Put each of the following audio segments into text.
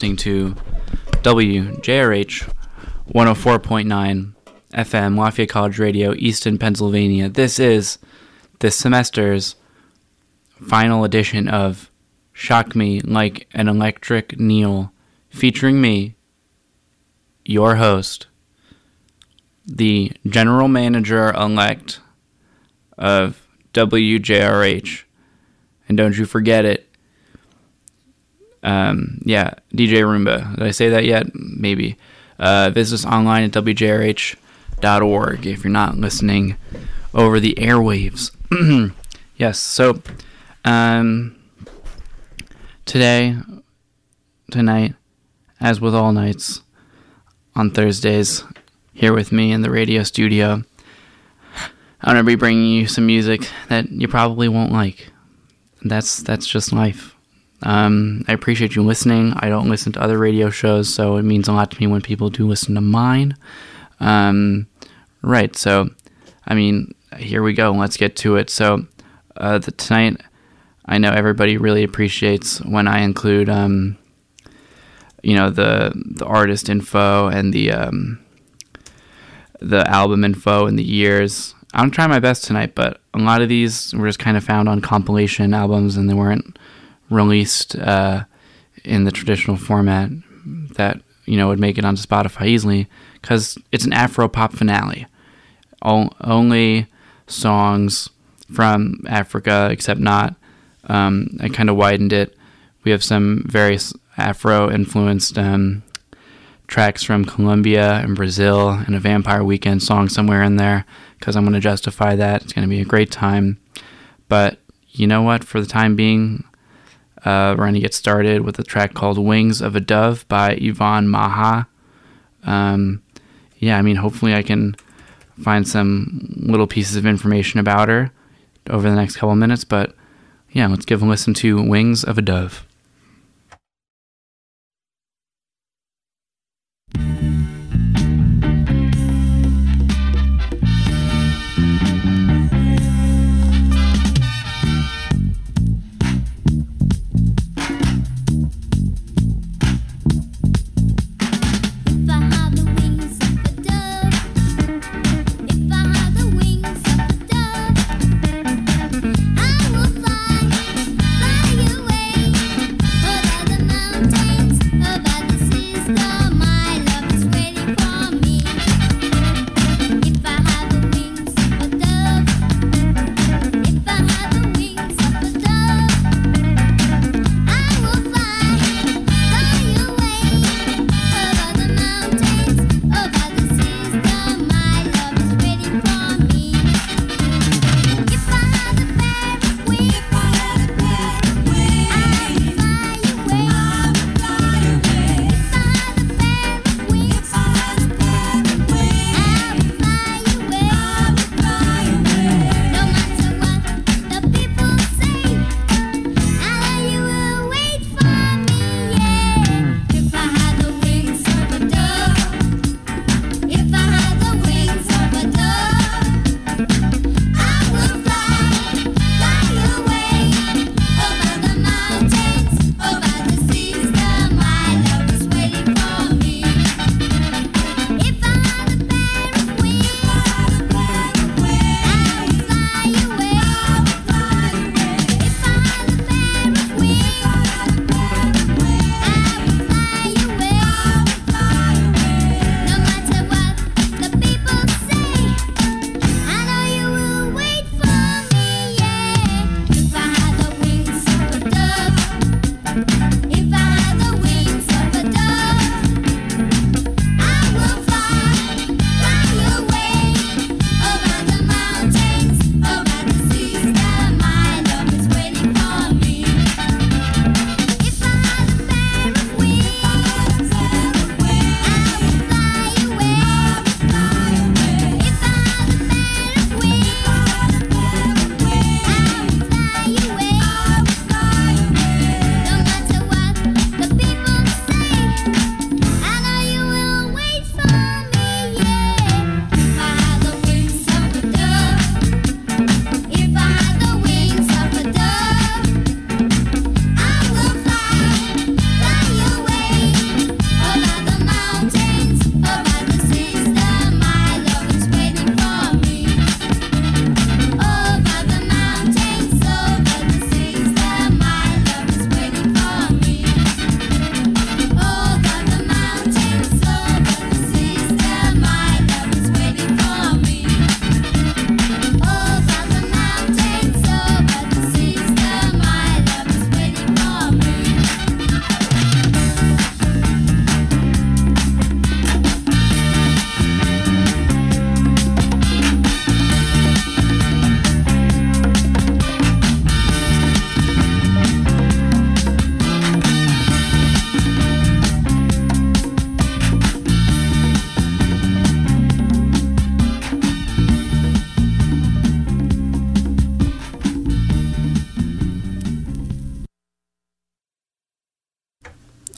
listening to WJRH 104.9 FM, Lafayette College Radio, Easton, Pennsylvania. This is this semester's final edition of Shock Me Like an Electric Needle, featuring me, your host, the general manager-elect of WJRH. And don't you forget it. DJ Roomba. Did I say that yet? Maybe. Visit us online at WJRH.org if you're not listening over the airwaves. Yes, so tonight, as with all nights on Thursdays, here with me in the radio studio, I'm going to be bringing you some music that you probably won't like. That's just life. I appreciate you listening. I don't listen to other radio shows, so it means a lot to me when people do listen to mine. Right, so, here we go. Let's get to it. So, tonight, I know everybody really appreciates when I include, the artist info and the album info and the years. I'm trying my best tonight, but a lot of these were just kind of found on compilation albums, and they weren't released in the traditional format that would make it onto Spotify easily, because it's an Afro-pop finale. Only songs from Africa, except not. I kind of widened it. We have some various Afro-influenced tracks from Colombia and Brazil, and a Vampire Weekend song somewhere in there, because I'm going to justify that. It's going to be a great time. But you know what? For the time being, we're going to get started with a track called Wings of a Dove by Yvonne Maha. Hopefully I can find some little pieces of information about her over the next couple minutes. But yeah, let's give a listen to Wings of a Dove. I will fly away.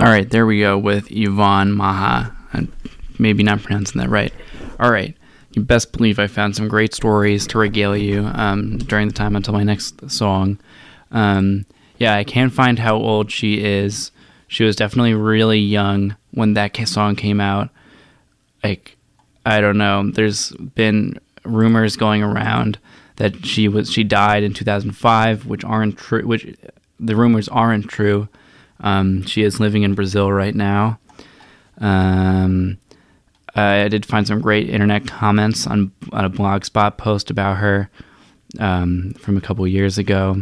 All right, there we go with Yvonne Maha. I'm maybe not pronouncing that right. All right, you best believe I found some great stories to regale you during the time until my next song. Yeah, I can't find how old she is. She was definitely really young when that song came out. Like, I don't know. There's been rumors going around that she died in 2005, which aren't true. Which the rumors aren't true. She is living in Brazil right now. I did find some great internet comments on a Blogspot post about her from a couple years ago.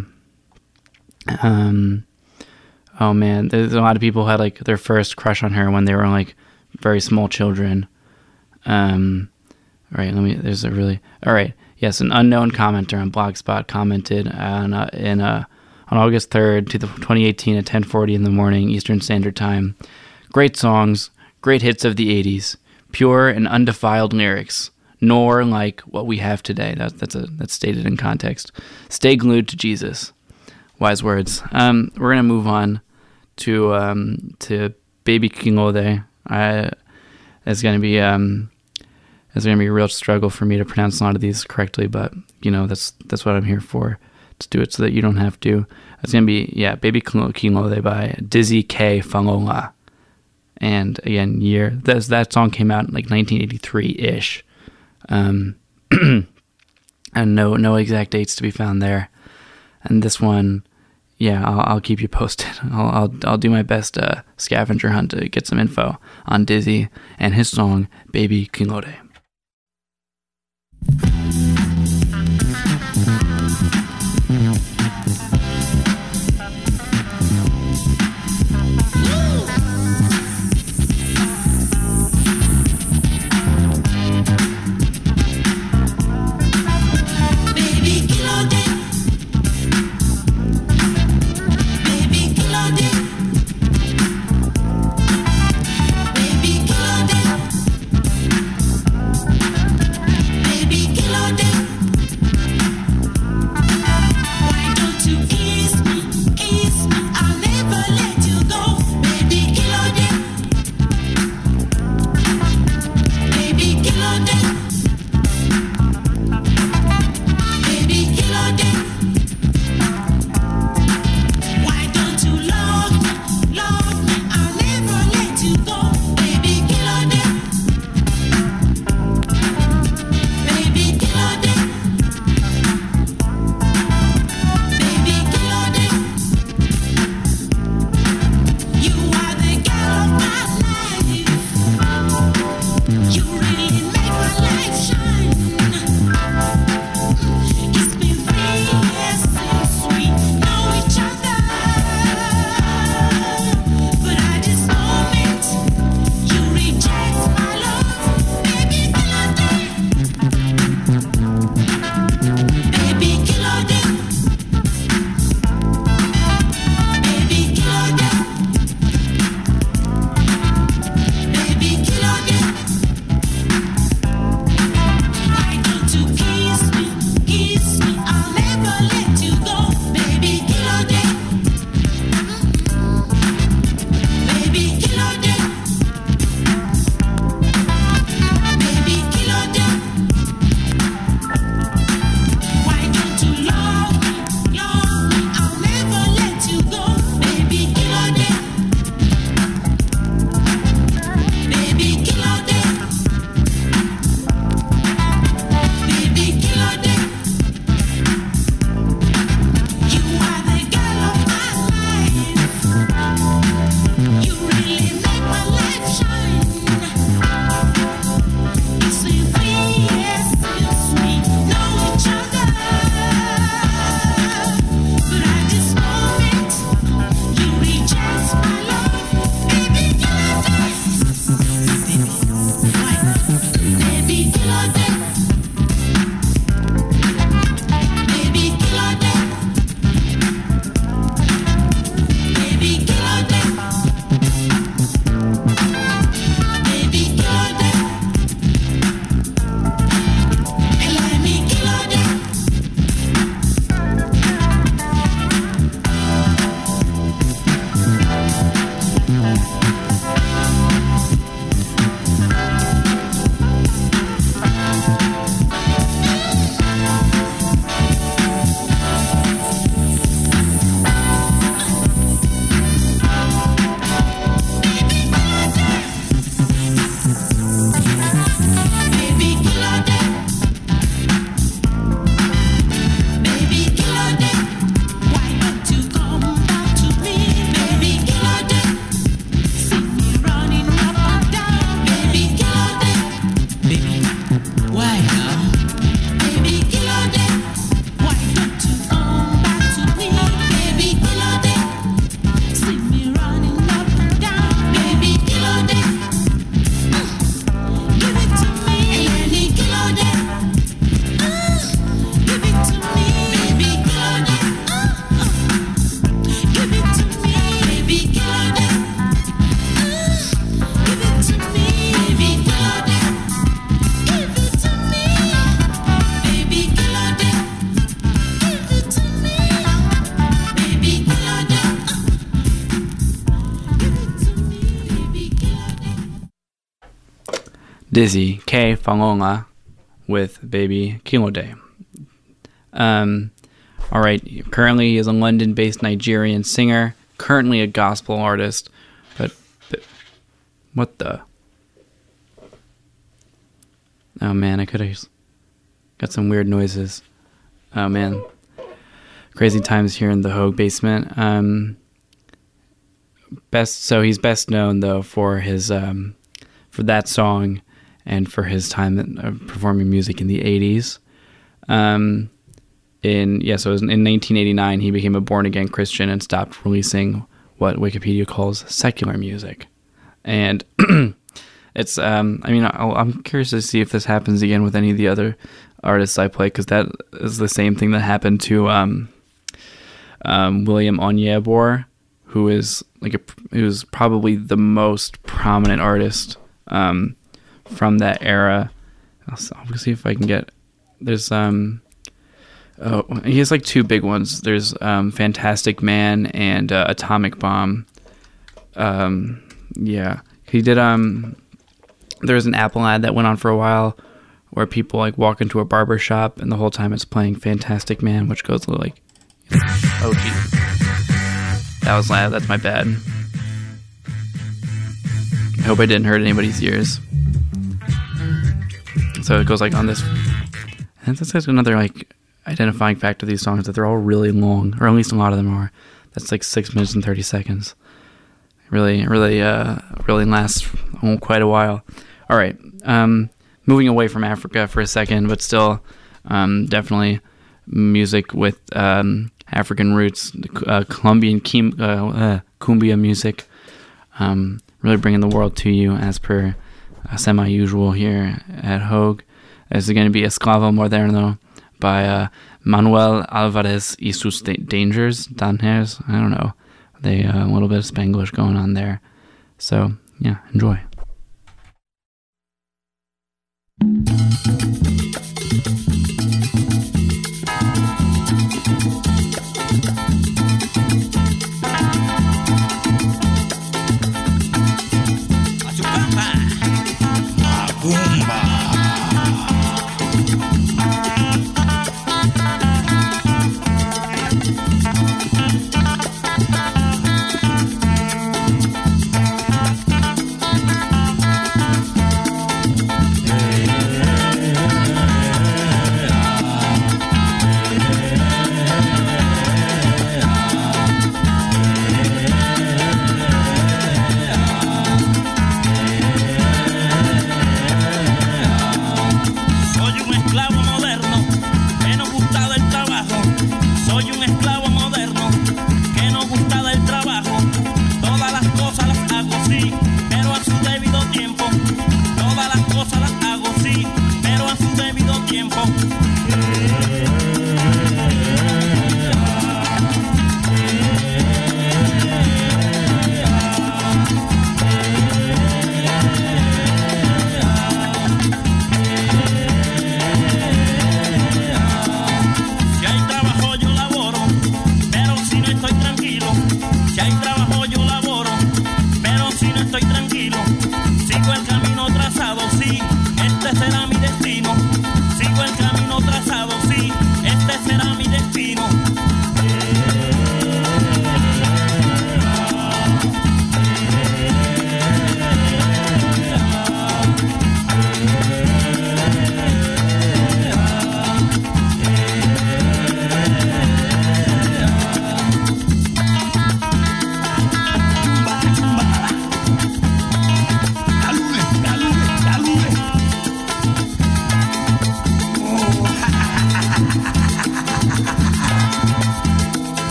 Oh man, there's a lot of people who had like their first crush on her when they were like very small children. All right. Yes, an unknown commenter on Blogspot commented on August 3rd, 2018 at 10:40 in the morning Eastern Standard Time. Great songs, great hits of the 80s, pure and undefiled lyrics, nor like what we have today. That's stated in context. Stay glued to Jesus. Wise words. We're gonna move on to Baby Kinglode. It's gonna be a real struggle for me to pronounce a lot of these correctly, but that's what I'm here for, to do it so that you don't have to. It's gonna be Baby Kinglode by Dizzy K. Fangola. And again, that song came out in like 1983-ish, and no exact dates to be found there. And this one, I'll keep you posted. I'll do my best scavenger hunt to get some info on Dizzy and his song Baby Kinglode. Baby, Dizzy K Fangonga with Baby Kilode. All right, currently he is a London-based Nigerian singer, currently a gospel artist, but what the? Oh man, I could have got some weird noises. Oh man, crazy times here in the Hogue basement. He's best known though for his for that song and for his time performing music in the 80s. In 1989 he became a born-again Christian and stopped releasing what Wikipedia calls secular music. And it's I'm curious to see if this happens again with any of the other artists I play, because that is the same thing that happened to William Onyeabor, who is who's probably the most prominent artist from that era. I'll see if I can get. There's he has like two big ones. There's Fantastic Man and Atomic Bomb. He did there's an Apple ad that went on for a while where people like walk into a barber shop and the whole time it's playing Fantastic Man, which goes like, oh geez, that was loud. That's my bad. I hope I didn't hurt anybody's ears. So it goes like on this, and that's another like identifying fact of these songs, that they're all really long, or at least a lot of them are. That's like 6 minutes and 30 seconds. Really lasts quite a while. All right, moving away from Africa for a second, but still definitely music with African roots, Colombian cumbia music, really bringing the world to you as per semi-usual here at Hogue. This is going to be Esclavo Moderno by Manuel Alvarez y sus Dangers. I don't know. They a little bit of Spanglish going on there. So, yeah, enjoy.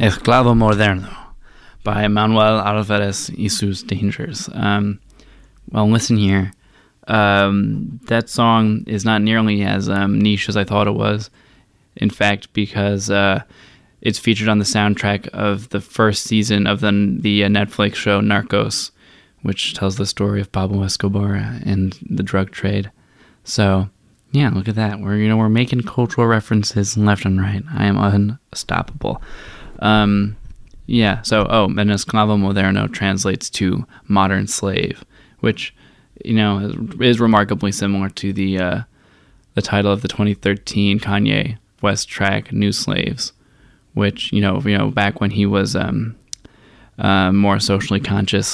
Esclavo Moderno by Manuel Alvarez y sus Dangers. Well, listen here. That song is not nearly as niche as I thought it was. In fact, because it's featured on the soundtrack of the first season of the Netflix show Narcos, which tells the story of Pablo Escobar and the drug trade. So, yeah, look at that. We're making cultural references left and right. I am unstoppable. And Esclavo Moderno translates to modern slave, which, is remarkably similar to the title of the 2013 Kanye West track, New Slaves, which, back when he was more socially conscious.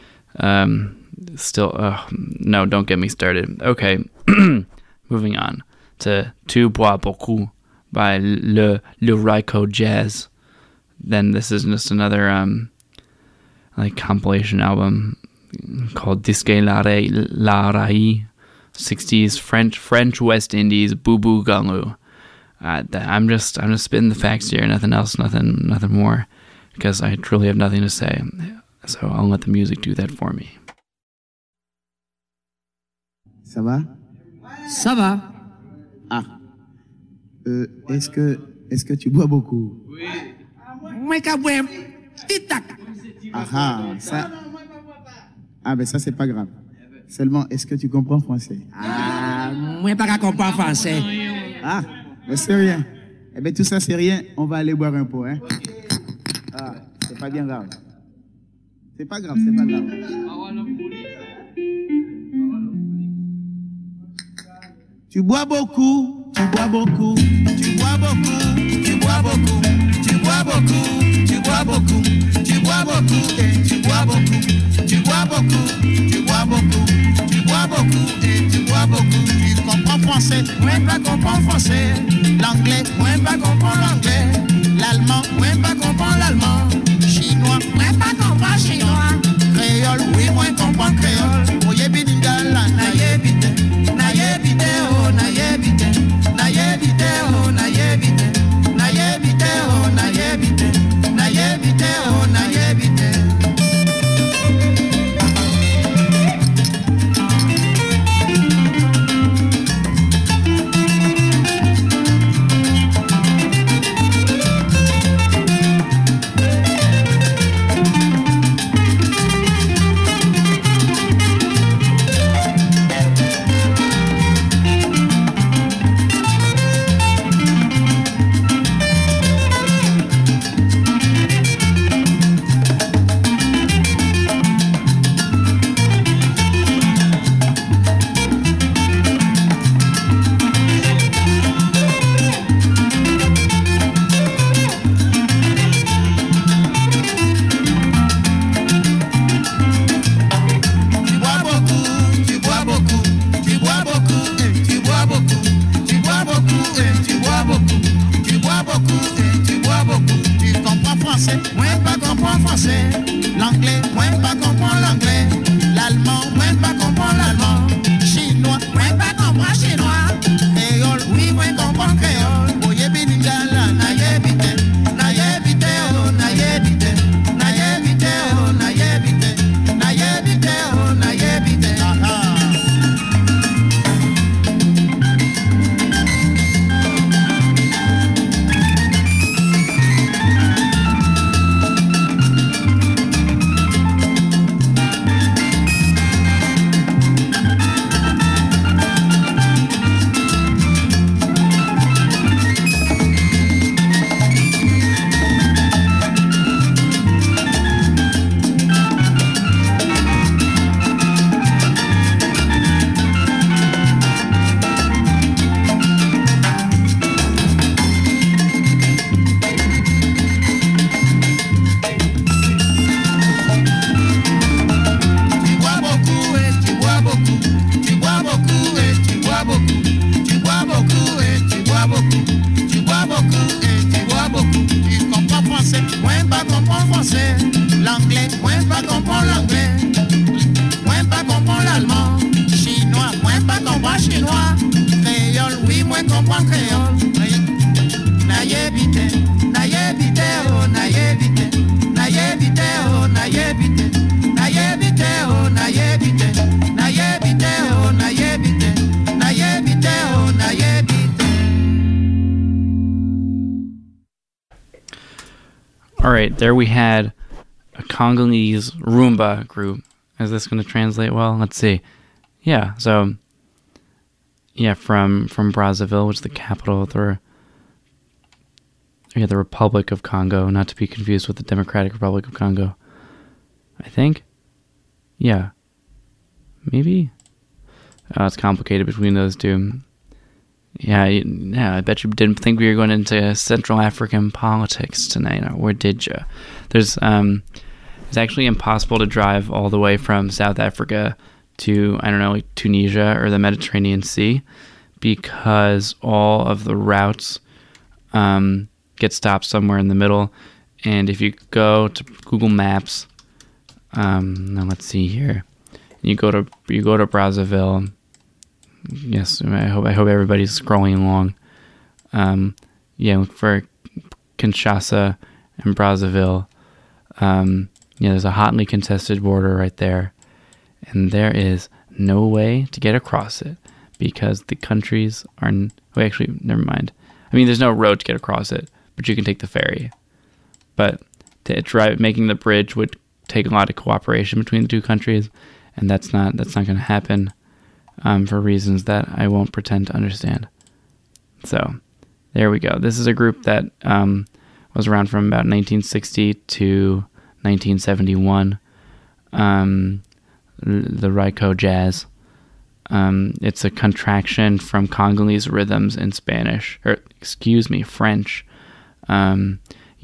No, don't get me started. Okay, moving on to Tu Bois Beaucoup by Le Ryco Jazz. Then this is just another compilation album called Disque La Rai, 60s French West Indies Boo Boo Ganglu. I'm just spitting the facts here, nothing else, nothing more, because I truly have nothing to say. So I'll let the music do that for me. Ça va? Ça va. Ah. Est-ce que tu bois beaucoup? Oui. Moi, qu'à boire petit tac. Ah, ça. Ah, ben ça, c'est pas grave. Seulement, est-ce que tu comprends français? Ah, moi, pas qu'à comprendre français. Ah, ben c'est rien. Eh ben tout ça, c'est rien. On va aller boire un pot, hein? Ah, c'est pas bien grave. C'est pas grave. Tu bois beaucoup, tu bois beaucoup, tu bois beaucoup, tu bois beaucoup, tu bois beaucoup, tu bois beaucoup, tu bois beaucoup, et tu bois beaucoup, tu bois beaucoup, tu bois beaucoup, tu bois beaucoup, et tu bois beaucoup. Tu comprends français, moi pas comprends français. L'anglais, moi pas comprends l'anglais. L'allemand, moi pas comprends l'allemand. Chinois, moi pas comprends chinois. Créole, oui, moi comprends créole. Oye bidingala, na yebite, na yebite, oh, na yebite, na yebite, oh, na yebite, na yebite, oh, na yebite, na yebite, oh, na yebite. comprends créole. Na yebite, oh, na yebite. right, there we had a Congolese rumba group. Is this going to translate well? Let's see. Yeah, so from Brazzaville, which is the capital of the Republic of Congo, not to be confused with the Democratic Republic of Congo. I think. Yeah. Maybe. Oh, it's complicated between those two. Yeah, I bet you didn't think we were going into Central African politics tonight, or did you? It's actually impossible to drive all the way from South Africa to, I don't know, like Tunisia or the Mediterranean Sea, because all of the routes get stopped somewhere in the middle. And if you go to Google Maps, now let's see here, you go to Brazzaville. Yes, I hope everybody's scrolling along. For Kinshasa and Brazzaville, there's a hotly contested border right there, and there is no way to get across it because the countries are. Actually, never mind. I mean, there's no road to get across it, but you can take the ferry. But making the bridge would take a lot of cooperation between the two countries, and that's not going to happen. For reasons that I won't pretend to understand. So, there we go. This is a group that was around from about 1960 to 1971. The Ryko Jazz. It's a contraction from Congolese rhythms in French. From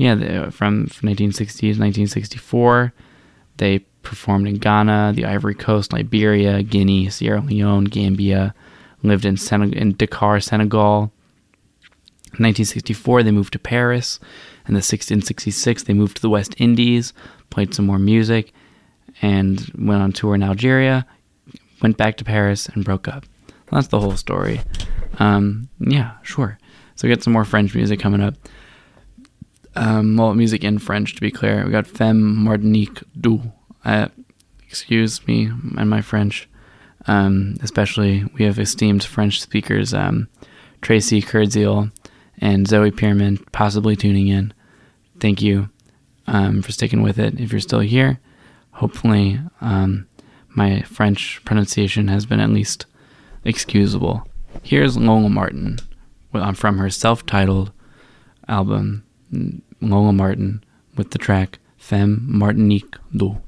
1960 to 1964, they performed in Ghana, the Ivory Coast, Liberia, Guinea, Sierra Leone, Gambia, lived in Dakar, Senegal. In 1964, they moved to Paris. In 1966, they moved to the West Indies, played some more music, and went on tour in Algeria, went back to Paris, and broke up. Well, that's the whole story. Sure. So we got some more French music coming up. Music in French, to be clear. We got Femme Martinique Du. Excuse me and my French. Especially, we have esteemed French speakers, Tracy Kurdziel and Zoe Pierman, possibly tuning in. Thank you for sticking with it. If you're still here, hopefully my French pronunciation has been at least excusable. Here's Lola Martin from her self-titled album, Lola Martin, with the track Femme Martinique Du.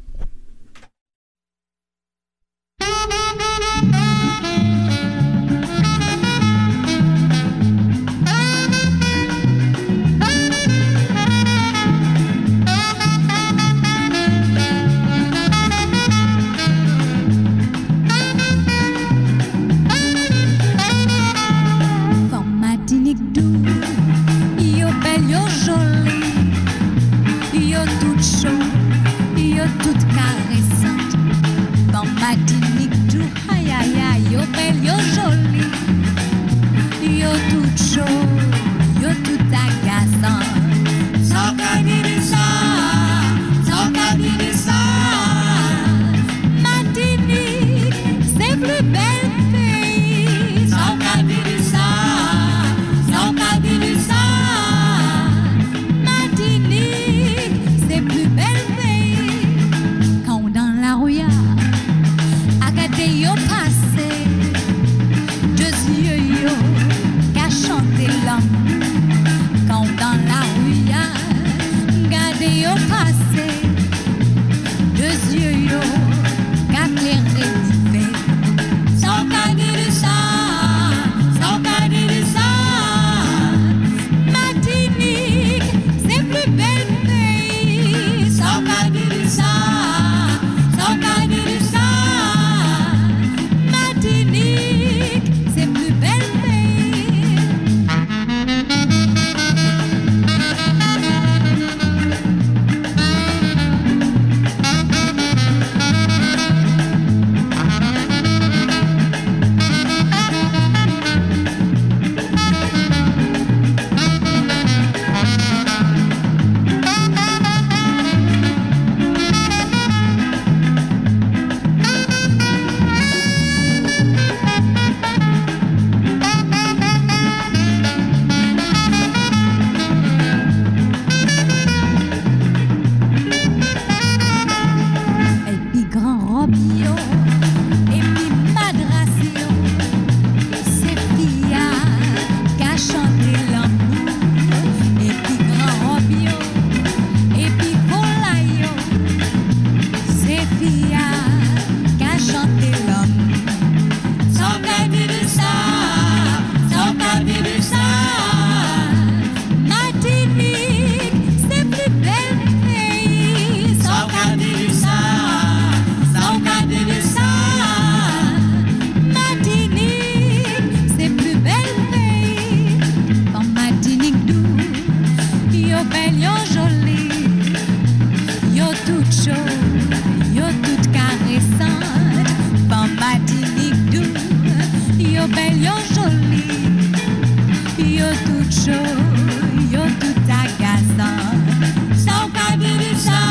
chaud, yo toute caressante, femme Martinique doux, yo belle, yo jolie, yo toute chaud, yo toute agaçante. So Kadidisa,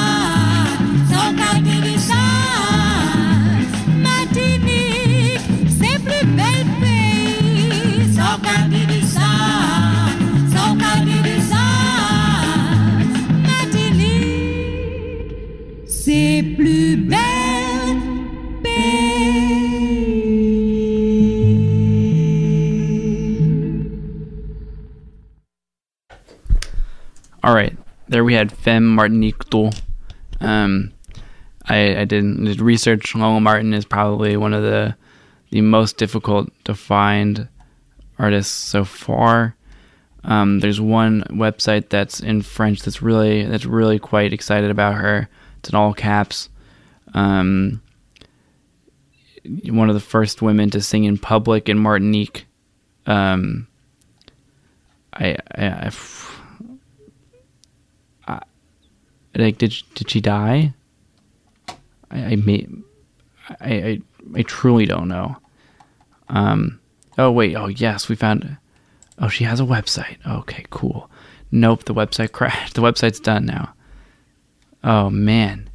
Martinique, c'est plus bel pays. So Kadidisa, Martinique, c'est plus bel pays. All right, there we had Femme Martinique Do. I did research. Lola Martin is probably one of the most difficult to find artists so far. There's one website that's in French that's really quite excited about her. It's in all caps. One of the first women to sing in public in Martinique. Did she die? I truly don't know. Yes, we found. Oh, she has a website. Okay, cool. Nope, the website crashed. The website's done now. Oh man.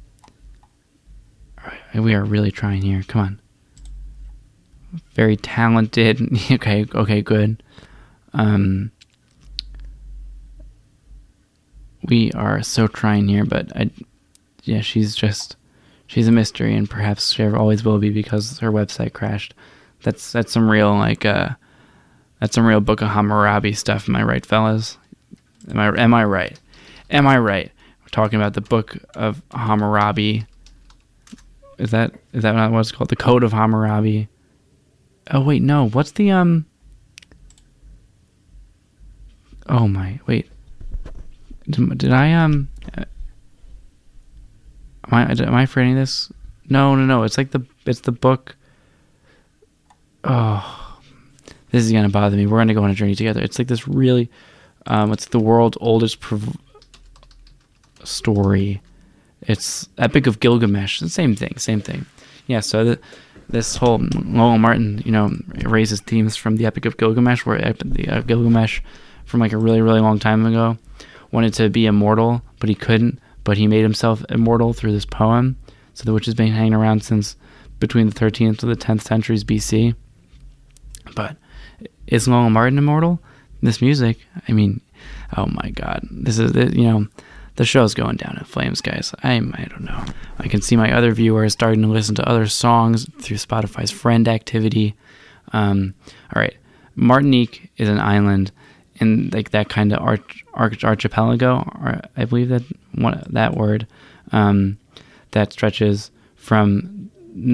All right, we are really trying here. Come on. Very talented. Okay, good. We are so trying here, but she's a mystery, and perhaps she always will be because her website crashed. That's some real that's some real Book of Hammurabi stuff. Am I right, fellas? Am I right? We're talking about the Book of Hammurabi. Is that not what it's called? The Code of Hammurabi. Oh wait, no. What's the Oh my, wait. Did I Am I forgetting this? No. It's like it's the book. Oh, this is gonna bother me. We're gonna go on a journey together. It's like this really, it's the world's oldest story. It's Epic of Gilgamesh. The same thing. Yeah. So this whole Lola Martin, raises themes from the Epic of Gilgamesh, where Gilgamesh, from like a really long time ago, wanted to be immortal, but he couldn't. But he made himself immortal through this poem, which has been hanging around since between the 13th to the 10th centuries BC. But is Lola Martin immortal? This music, I mean, oh my God, this is the show's going down in flames, guys. I don't know. I can see my other viewers starting to listen to other songs through Spotify's friend activity. All right, Martinique is an island in like that kind of archipelago, or I believe that word, that stretches from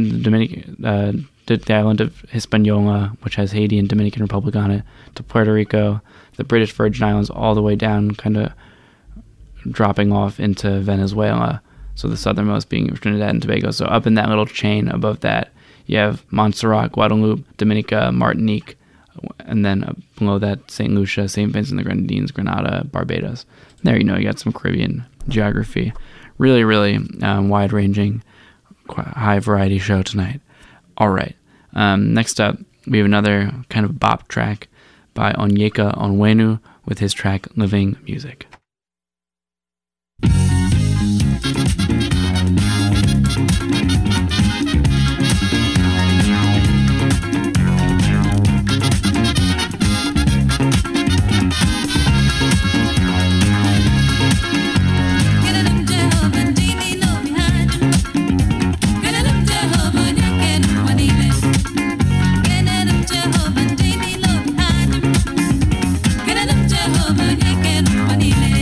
the island of Hispaniola, which has Haiti and Dominican Republic on it, to Puerto Rico, the British Virgin Islands, all the way down, kind of dropping off into Venezuela. So the southernmost being Trinidad and Tobago. So up in that little chain above that, you have Montserrat, Guadeloupe, Dominica, Martinique, and then below that, St. Lucia, St. Vincent the Grenadines, Grenada, Barbados. There you got some Caribbean geography. Really wide-ranging, high variety show tonight. All right. Next up, we have another kind of bop track by Onyeka Onwenu with his track Living Music. Jehovah,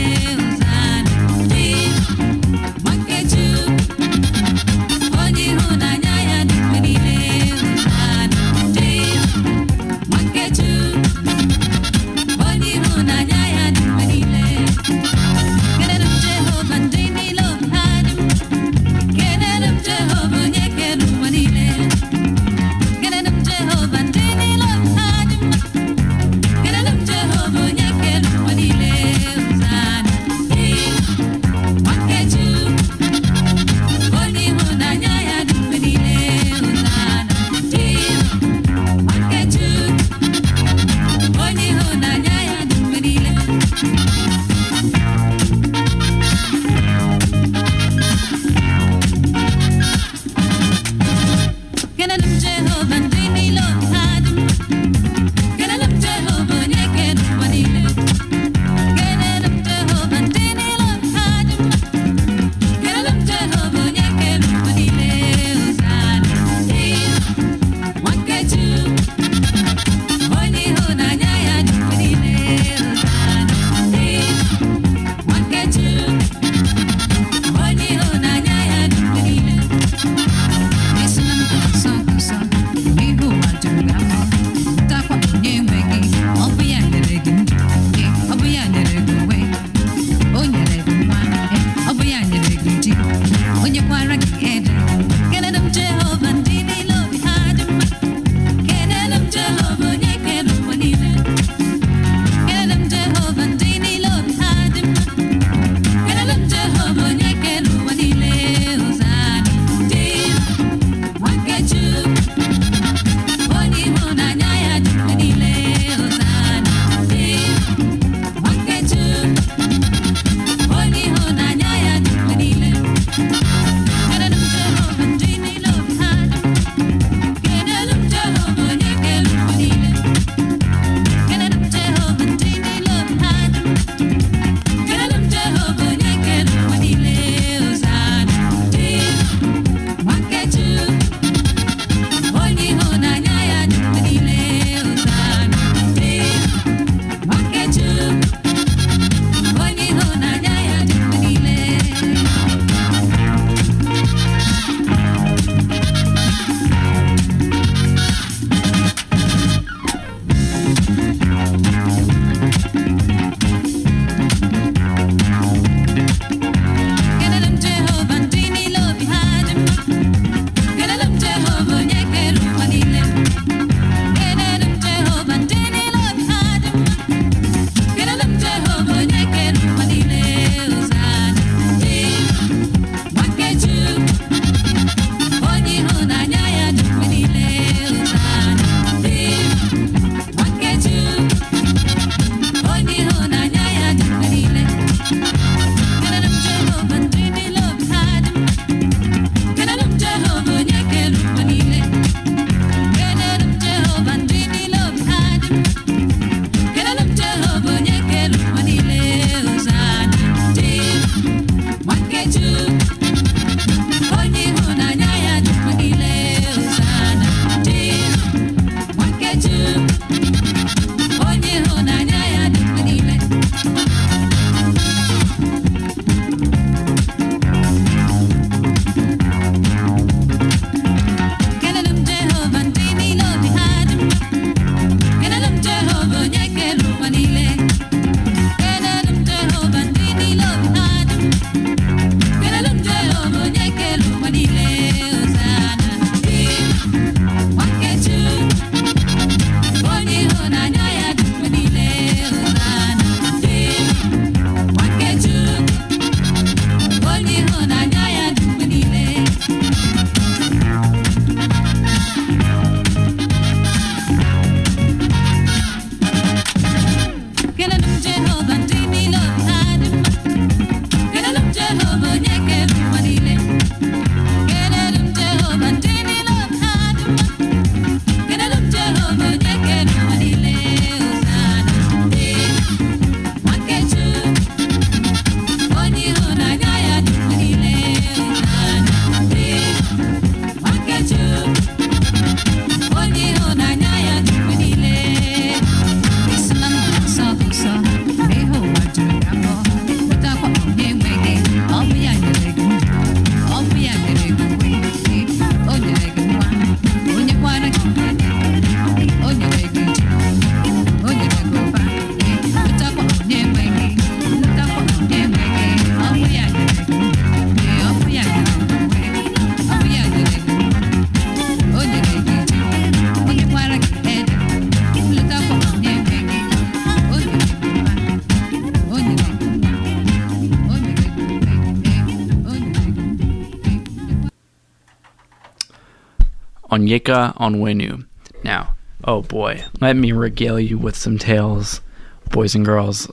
Onyeka Onwenu. Now, oh boy, let me regale you with some tales, boys and girls.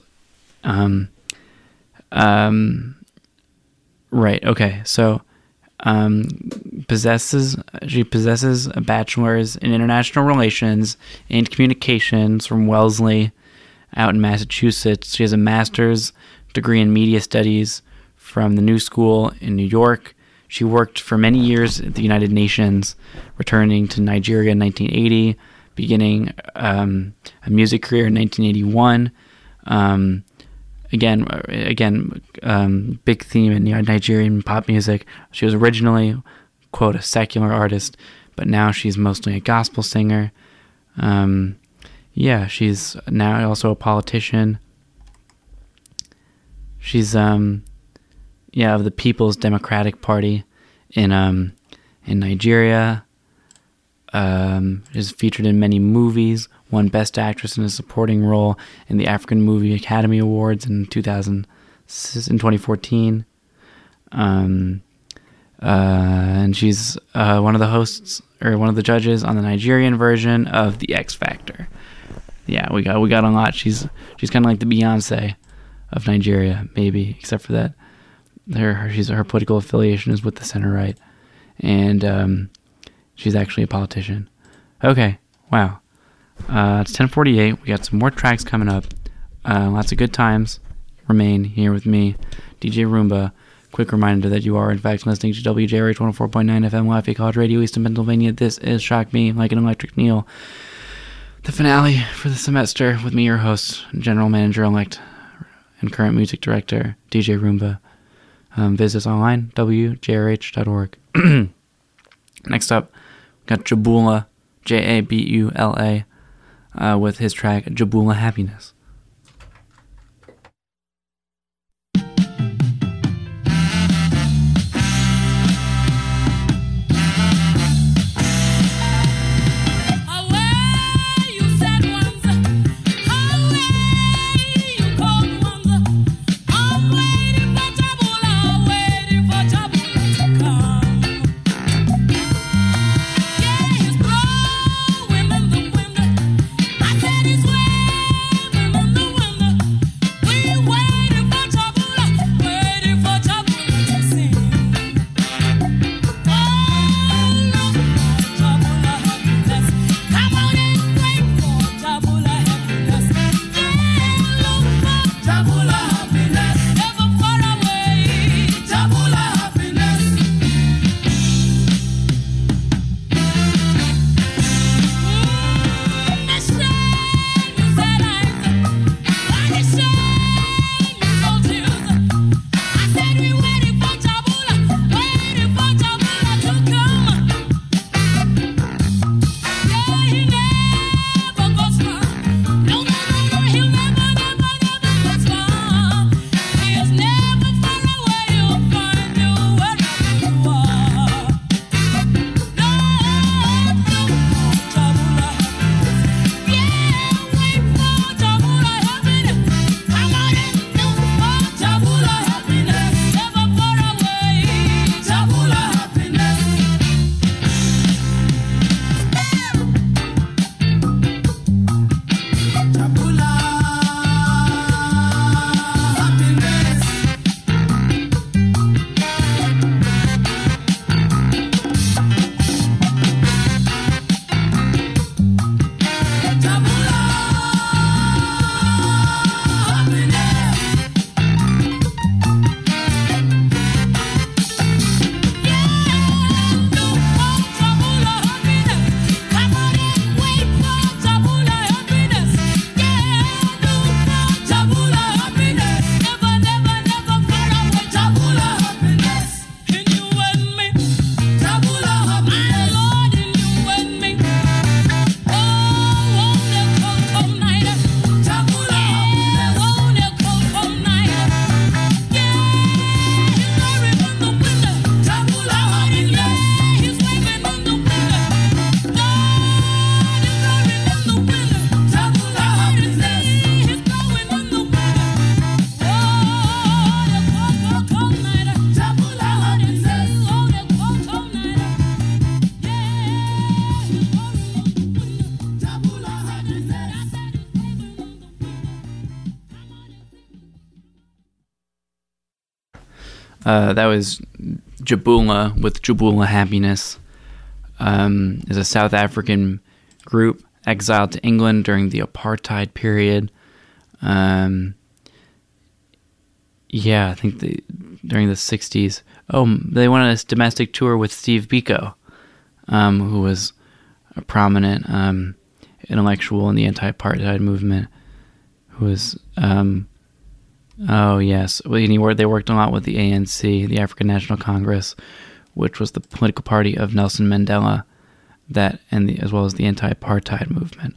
Right, okay, so she possesses a bachelor's in international relations and communications from Wellesley out in Massachusetts. She has a master's degree in media studies from the New School in New York. She worked for many years at the United Nations, returning to Nigeria in 1980, beginning a music career in 1981. Big theme in Nigerian pop music. She was originally, quote, a secular artist, but now she's mostly a gospel singer. She's now also a politician. She's of the People's Democratic Party. in Nigeria. Is featured in many movies. Won Best Actress in a Supporting Role in the African Movie Academy Awards in 2014. And she's one of the hosts or one of the judges on the Nigerian version of The X Factor. Yeah, we got a lot. She's kind of like the Beyonce of Nigeria, maybe, except for that her political affiliation is with the center right, and she's actually a politician. Okay, wow. It's 10:48. We got some more tracks coming up. Lots of good times remain here with me, DJ Roomba. Quick reminder that you are, in fact, listening to WJRH 104.9 FM Lafayette College Radio, Easton, Pennsylvania. This is Shock Me Like an Electric Neil, the finale for the semester with me, your host, General Manager-elect and current music director, DJ Roomba. Visit us online, wjrh.org. Next up, we got Jabula, Jabula, with his track Jabula Happiness. That was Jabula with Jabula Happiness. Is a South African group exiled to England during the apartheid period. I think during the 60s. They went on a domestic tour with Steve Biko, who was a prominent intellectual in the anti-apartheid movement, who was... they worked a lot with the ANC, the African National Congress, which was the political party of Nelson Mandela, as well as the anti-apartheid movement.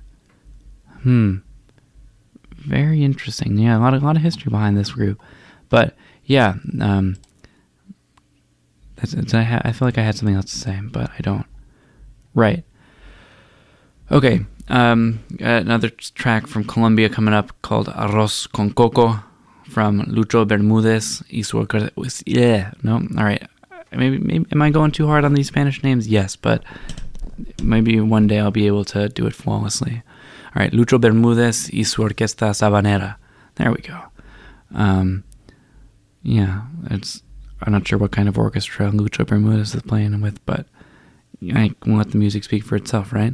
Very interesting. Yeah, a lot of history behind this group. But yeah, I feel like I had something else to say, but I don't. Right. Okay. Another track from Colombia coming up called Arroz con Coco from Lucho Bermudez y su yeah. No. All right. Maybe am I going too hard on these Spanish names? Yes, but maybe one day I'll be able to do it flawlessly. All right. Lucho Bermudez y su Orquesta Sabanera. There we go. Yeah. I'm not sure what kind of orchestra Lucho Bermudez is playing with, but I can let the music speak for itself, right?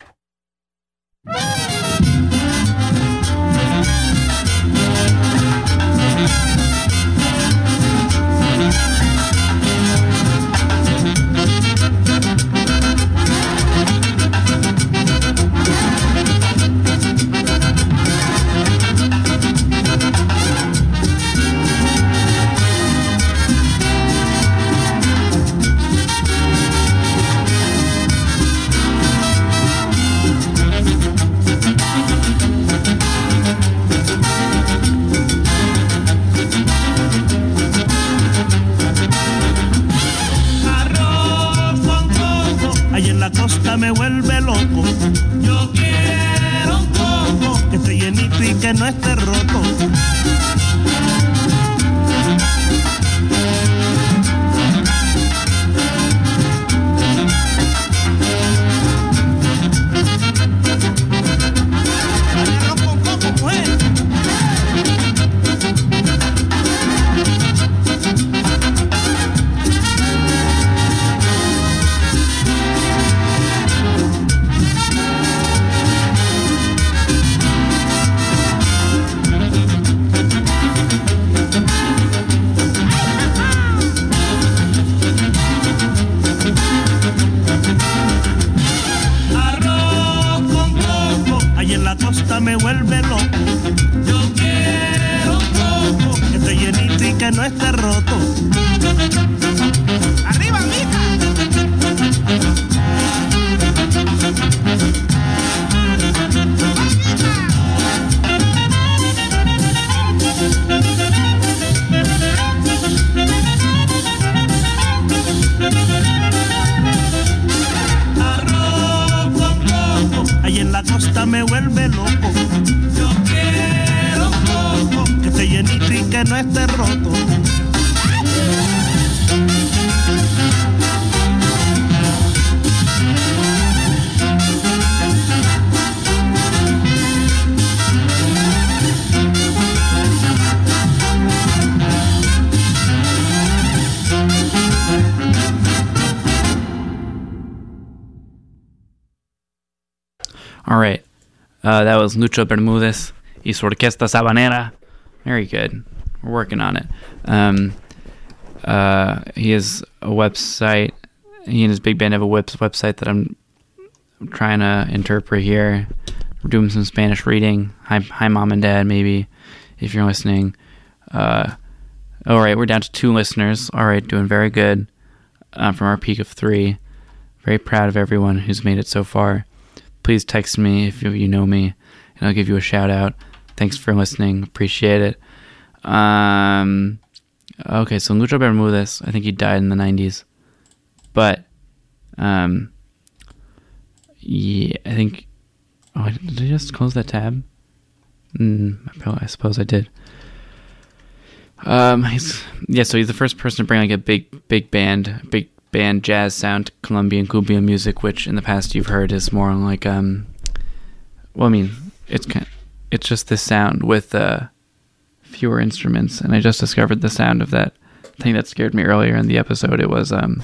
Me vuelve loco. Yo quiero un coco que esté llenito y que no esté roto. Arroz con coco, pues. Me vuelve loco. Yo quiero un coco que esté llenito y que no esté roto. ¡Arriba, mija! Arroz con coco, ahí en la costa me vuelve loco. Yo quiero un coco que esté llenito y que no esté roto. All right. That was Lucho Bermudez y su Orquesta Sabanera. Very good. We're working on it. He has a website. He and his big band have a website that I'm trying to interpret here. We're doing some Spanish reading. Hi, Mom and Dad, maybe, if you're listening. All right, we're down to 2 listeners. All right, doing very good from our peak of 3. Very proud of everyone who's made it so far. Please text me if you know me, and I'll give you a shout out. Thanks for listening. Appreciate it. Okay, so Lucho Bermudez, I think he died in the 90s. But, yeah, I think... Oh, did I just close that tab? I suppose I did. So he's the first person to bring like a big band jazz sound to Colombian cumbia music, which in the past you've heard is more like it's just this sound with fewer instruments. And I just discovered the sound of that thing that scared me earlier in the episode. It was an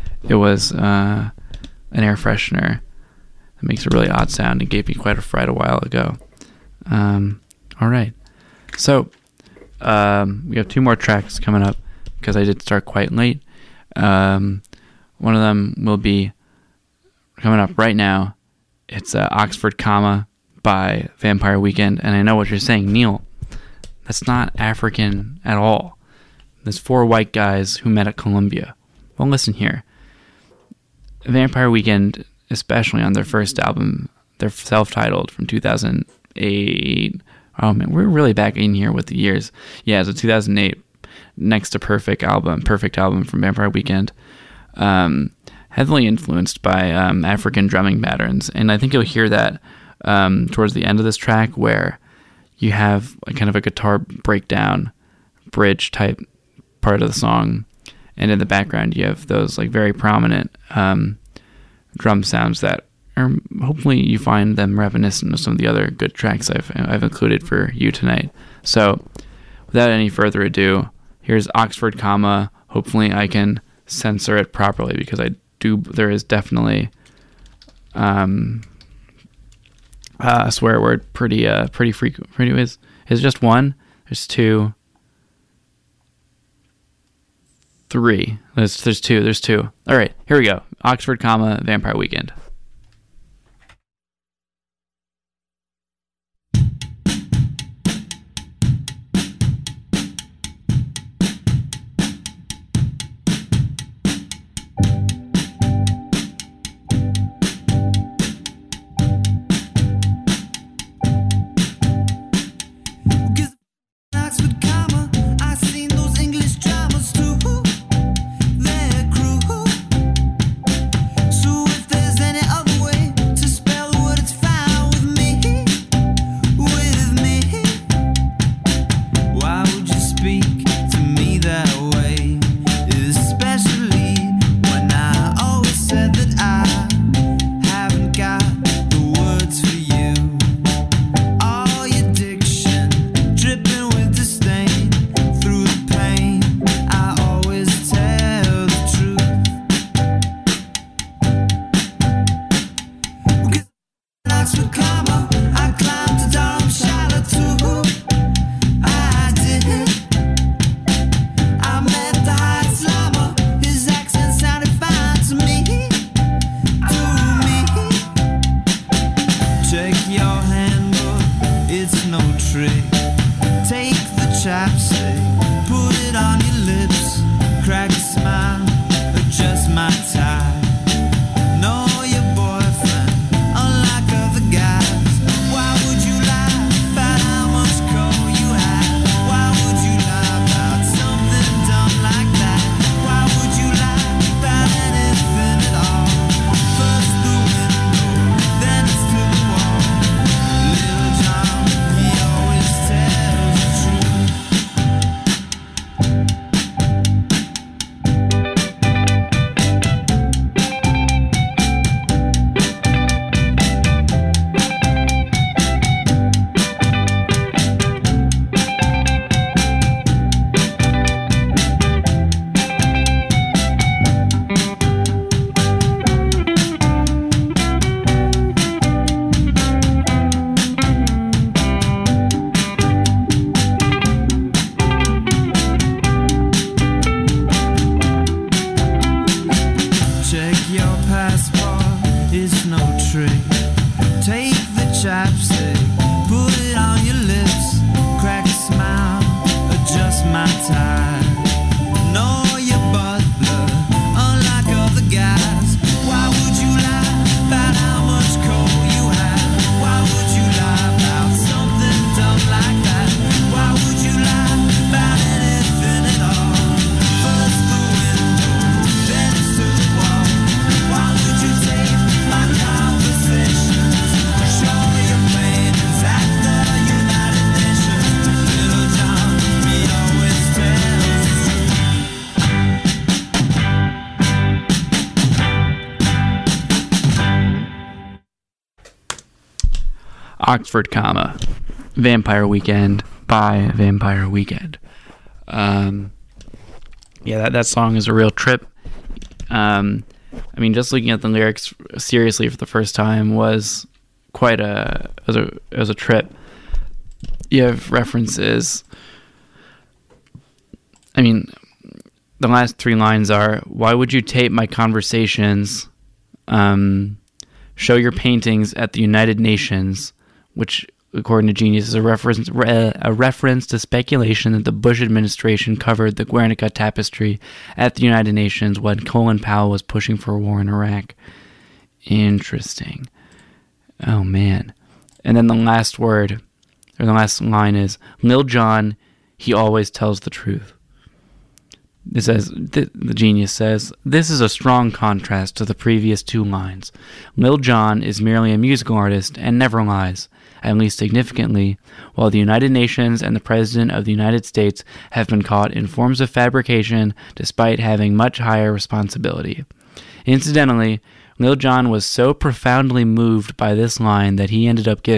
air freshener that makes a really odd sound. It gave me quite a fright a while ago. All right, so we have 2 more tracks coming up because I did start quite late. One of them will be coming up right now. It's Oxford Comma by Vampire Weekend. And I know what you're saying, Neil. That's not African at all. There's 4 white guys who met at Columbia. Well, listen here. Vampire Weekend, especially on their first album, they're self-titled from 2008. Oh man, we're really back in here with the years. Yeah, so 2008. next to perfect album from Vampire Weekend. Heavily influenced by African drumming patterns, and I think you'll hear that towards the end of this track, where you have a kind of a guitar breakdown, bridge type part of the song, and in the background you have those like very prominent drum sounds that are, hopefully you find them reminiscent of some of the other good tracks I've included for you tonight. So without any further ado, here's Oxford Comma. Hopefully I can censor it properly, because there is definitely a swear word pretty frequent. Anyways, it's just one. There's two. Three. There's two. There's two. All right, here we go. Oxford Comma, Vampire Weekend. Oxford Comma, Vampire Weekend by Vampire Weekend. That song is a real trip. I mean, just looking at the lyrics seriously for the first time was quite a trip. You have references. I mean, the last three lines are, "Why would you tape my conversations? Show your paintings at the United Nations," which, according to Genius, is a reference to speculation that the Bush administration covered the Guernica tapestry at the United Nations when Colin Powell was pushing for a war in Iraq. Interesting. Oh, man. And then the last word, or the last line is, "Lil Jon, he always tells the truth." It says, the genius says, "This is a strong contrast to the previous two lines. Lil Jon is merely a musical artist and never lies, at least significantly, while the United Nations and the President of the United States have been caught in forms of fabrication despite having much higher responsibility." Incidentally, Lil Jon was so profoundly moved by this line that he ended up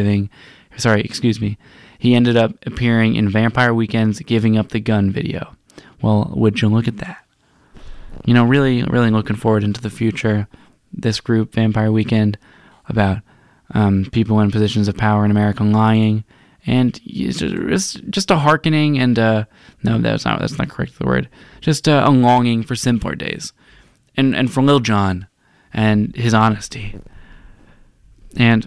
appearing in Vampire Weekend's Giving Up the Gun video. Well, would you look at that? You know, really, really looking forward into the future. This group, Vampire Weekend, about people in positions of power in America lying, and it's just a hearkening and no, that's not correct the word. Just a longing for simpler days, and for Lil Jon and his honesty, and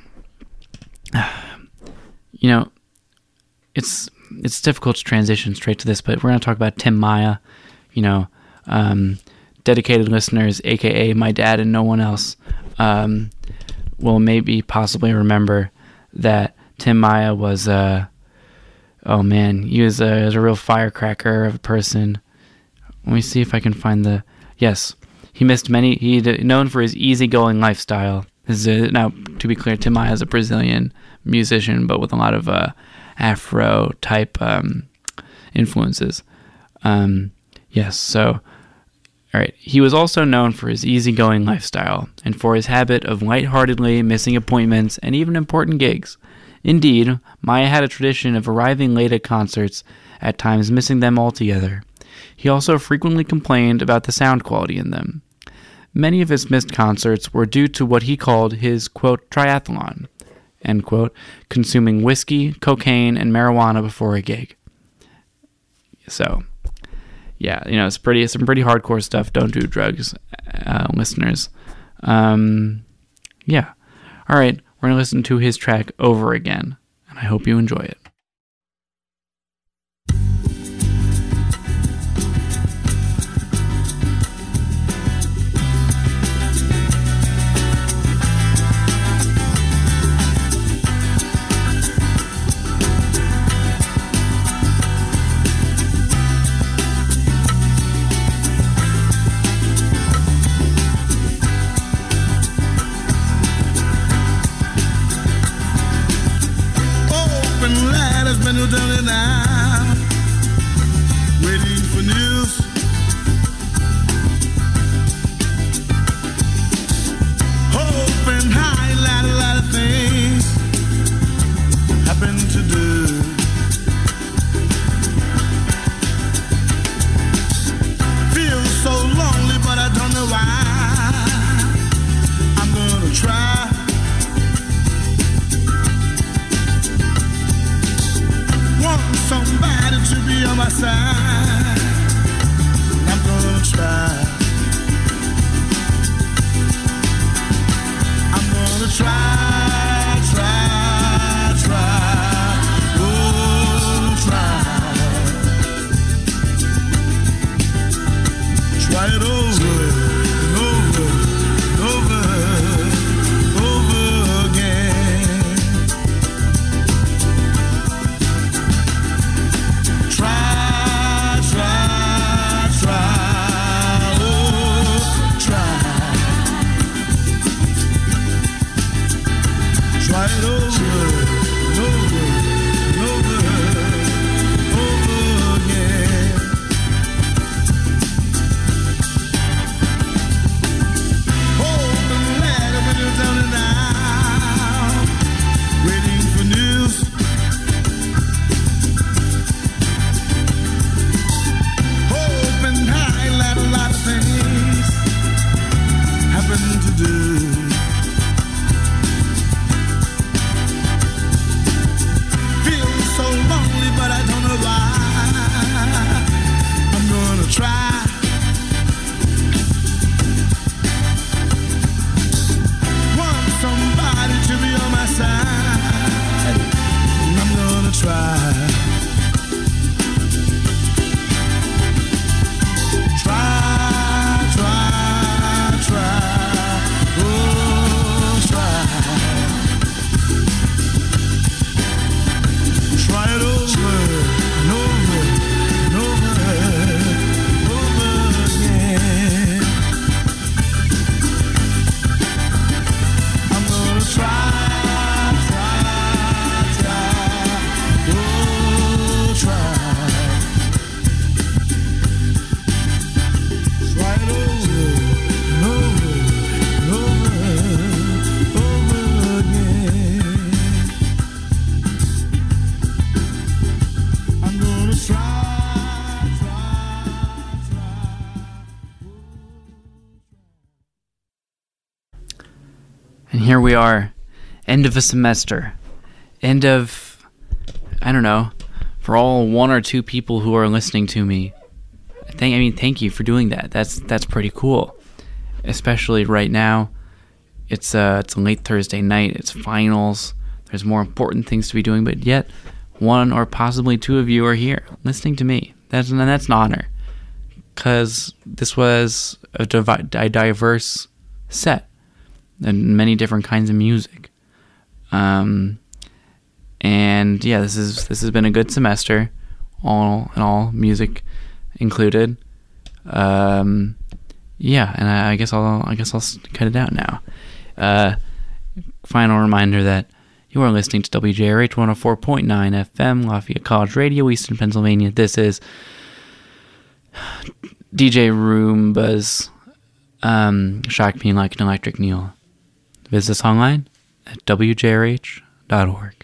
you know, it's difficult to transition straight to this, but we're going to talk about Tim Maya. You know, dedicated listeners, aka my dad and no one else, will maybe possibly remember that Tim Maya was he was a real firecracker of a person. Let me see if I can find he missed many. He's known for his easygoing lifestyle. Now, to be clear, Tim Maya is a Brazilian musician, but with a lot of Afro type influences. So, all right. He was also known for his easygoing lifestyle and for his habit of lightheartedly missing appointments and even important gigs. Indeed, Maya had a tradition of arriving late at concerts, at times missing them altogether. He also frequently complained about the sound quality in them. Many of his missed concerts were due to what he called his, quote, triathlon, end quote, consuming whiskey, cocaine, and marijuana before a gig. So, yeah, you know, some pretty hardcore stuff. Don't do drugs, listeners. Yeah. All right, we're going to listen to his track Over Again, and I hope you enjoy it. Waiting for news. Hoping highlight a lot of things happen to do. Feel so lonely, but I don't know why. I'm gonna try. Want some And here we are, end of a semester, end of, I don't know, for all one or two people who are listening to me. Thank you for doing that. That's pretty cool, especially right now. It's a late Thursday night. It's finals. There's more important things to be doing, but yet one or possibly two of you are here listening to me. That's an honor, because this was a diverse set and many different kinds of music. And yeah, this has been a good semester, all in all, music included. Yeah, and I guess I'll cut it out now. Final reminder that you are listening to WJRH 104.9 FM, Lafayette College Radio, Eastern Pennsylvania. This is DJ Roomba's Shock Me Like an Electric Needle. Visit us online at wjrh.org.